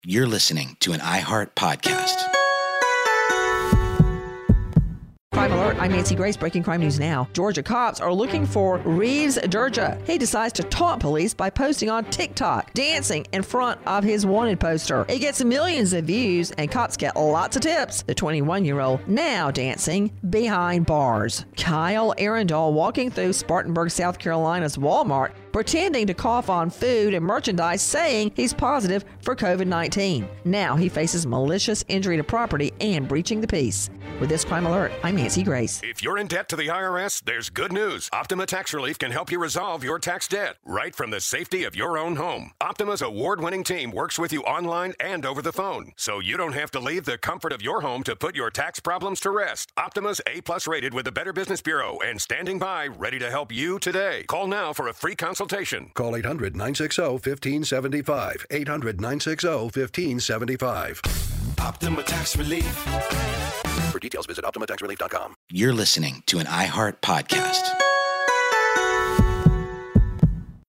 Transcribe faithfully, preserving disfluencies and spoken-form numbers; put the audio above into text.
You're listening to an iHeart podcast. Crime Alert, I'm Nancy Grace. Breaking crime news now. Georgia cops are looking for Reeves Durja. He decides to taunt police by posting on TikTok, dancing in front of his wanted poster. It gets millions of views, and cops get lots of tips. The twenty-one-year-old now dancing behind bars. Kyle Arundel walking through Spartanburg, South Carolina's Walmart, pretending to cough on food and merchandise, saying he's positive for covid nineteen. Now he faces malicious injury to property and breaching the peace. With this Crime Alert, I'm Nancy Grace. If you're in debt to the I R S, there's good news. Optima Tax Relief can help you resolve your tax debt right from the safety of your own home. Optima's award-winning team works with you online and over the phone, so you don't have to leave the comfort of your home to put your tax problems to rest. Optima's A-plus rated with the Better Business Bureau and standing by ready to help you today. Call now for a free consultation. Call eight hundred, nine six zero, one five seven five. eight hundred, nine six zero, one five seven five. Optima Tax Relief. For details, visit optima tax relief dot com. You're listening to an iHeart podcast.